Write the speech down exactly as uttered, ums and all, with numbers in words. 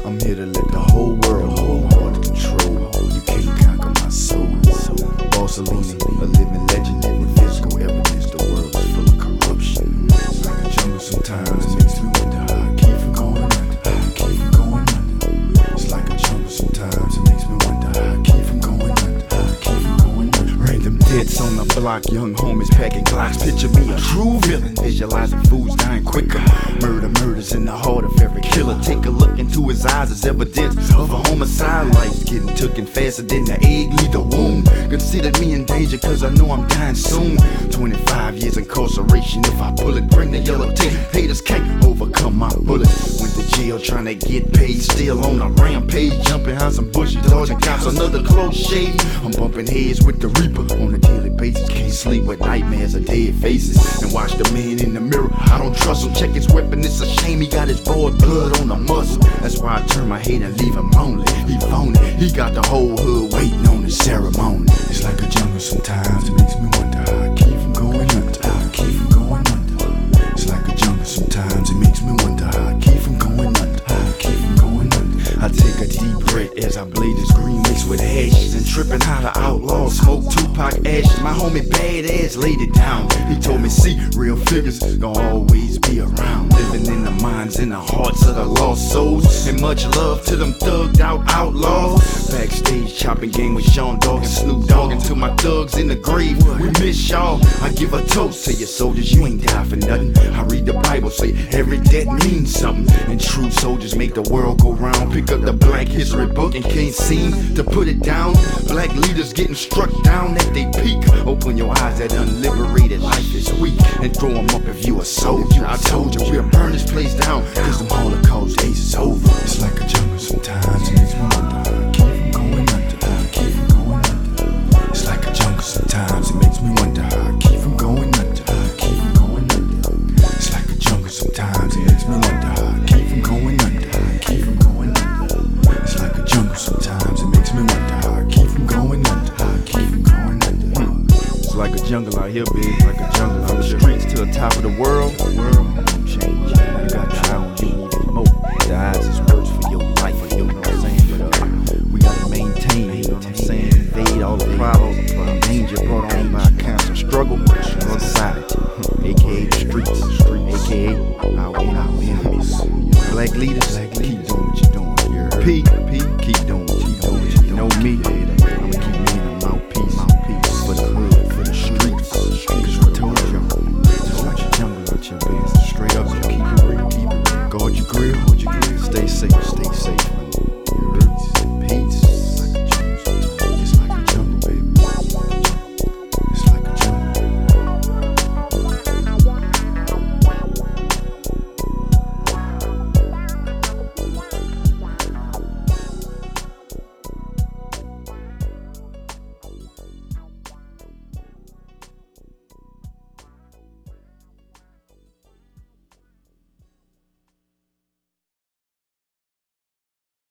I'm here to let the whole world hold my heart to control. You can't conquer my soul. Bossellini, a living legend, with physical evidence. The world is full of corruption. It's like a jungle sometimes. It makes me wonder how I keep from going under. How I keep from going under. It's like a jungle sometimes. It makes me wonder how I keep from going under. How I keep from going under. Random deaths on the block, young homies packing Glocks. Picture me a true villain, visualizing fools dying quicker. Murder, murders in the heart of every killer. Take a look into his eyes as evidence of a homicide. Life's getting taken faster than the egg leave the womb. Consider me in danger cause I know I'm dying soon. twenty-five years incarceration if I pull it. Bring the yellow tape, haters can't overcome my bullet. Went to jail trying to get paid, still on a rampage. Jumping behind some bushes, dodging cops, another close shave. I'm bumping heads with the reaper on a daily basis. Can't sleep with nightmares of dead faces. And watch the man in the mirror, I don't trust him. Check his weapon, it's a shame he got his boy blood on the muscle. That's why I turn my head and leave him lonely. He phony, he got the whole hood waiting on the ceremony. It's like a jungle sometimes, it makes me wonder how I keep from going under. How I keep from going under. It's like a jungle sometimes, it makes me wonder how I keep from going under. How I keep from going under. I take a deep breath as I blade this green mixed with ashes. And tripping how the outlaws smoke Tupac ashes. My homie badass laid it down. He told me, see, real figures gon' always be around. Living in the minds and the hearts of the lost souls. And much love to them thugged out outlaws. Backstage chopping game with Sean Dogg and Snoop Dogg. And to my thugs in the grave, we miss y'all. I give a toast to your soldiers, you ain't die for nothing. I read the Bible, say every death means something. And true soldiers make the world go round. Pick up the Black History book and can't seem to put it down. Black leaders getting struck down at they peak. Open your eyes, that unliberated life is weak. And throw them up if you a soldier. I told you we'll burn this place down, cause them Holocaust days is over. It's like a jungle sometimes, it makes me wonder how I keep from going under. How I keep from going under. It's like a jungle sometimes, it makes me wonder how I keep from going under. How I keep from going under. It's like a jungle sometimes, it makes me wonder how I keep from going under. How I keep from going under. It's like a jungle sometimes, it makes me wonder how I keep from going under. How I keep from going under. Hmm. It's like a jungle out here, big, like a jungle out the streets to the top of the world. The world won't change. You got the eye on you even more. The eyes is worse for your life, you know what I'm saying? But uh, we gotta maintain, you know what I'm saying? Evade all the problems, the danger brought on by cancer struggle, society, aka the streets, aka our enemies. Black leaders, keep doing what you're doing. P, P, keep doing.